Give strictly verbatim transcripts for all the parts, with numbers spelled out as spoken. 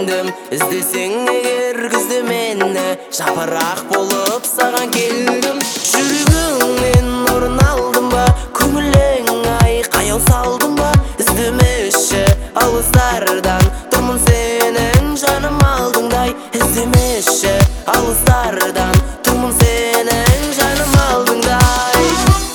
сендім. Іздесең егер күзде мені, жапырақ болып саған келдім. Жүрегіңнен орын алдым ба, көңілің ай қаяу салдым ба? Іздемеші алыстардан, тұрмын сенің жаным алдыңдай. Іздемеші алыстардан, тұрмын сенің жаным алдыңдай.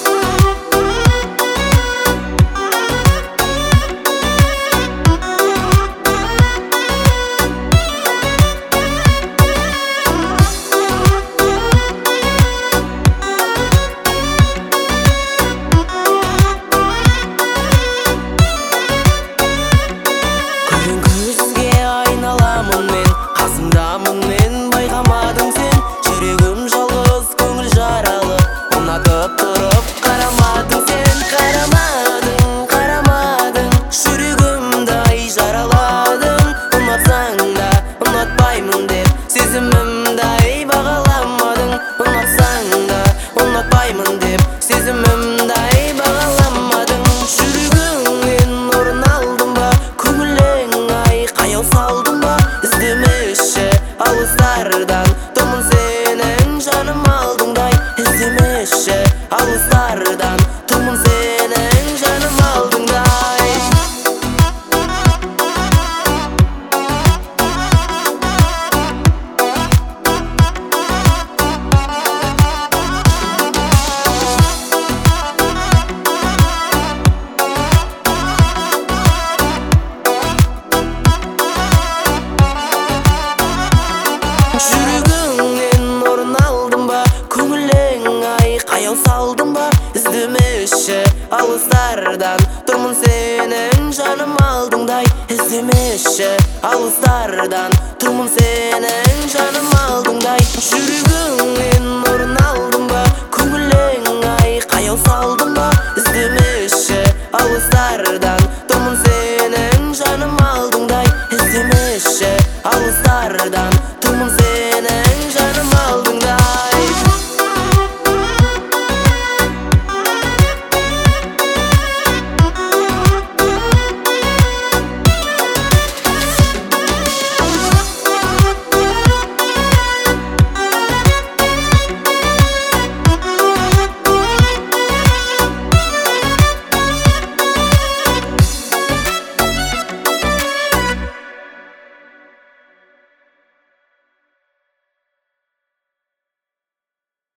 Қасымдамын мен, байқамадың сен. Жүрегім жалғыз, көңіл жаралы. Ұнатып тұрып қарамадың сен. Қарамадың, қарамадың, жүрегімді ай жараладың. Ұнатсаң да ұнатпаймын деп, сезімімді ай бағаламадың. Ұнатсаң да ұнатпаймын деп, сезімімді ай бағаламадың. Жүрегіңнен орын алдым ба, көңілің ай қаяу салдым ба? Іздемеші алыстардан, тұрмын сенің жаным алдыңдай. Іздемеші алыстардан, тұрмын сенің жаным алдыңдай. Жүрегіңнен орын алдым ба, көңілің ай қаяу салдым ба? Іздемеші алыстардан, тұрмын сенің жаным алдыңдай. Іздемеші алыстардан, тұрмын сенің жаным алдыңдай.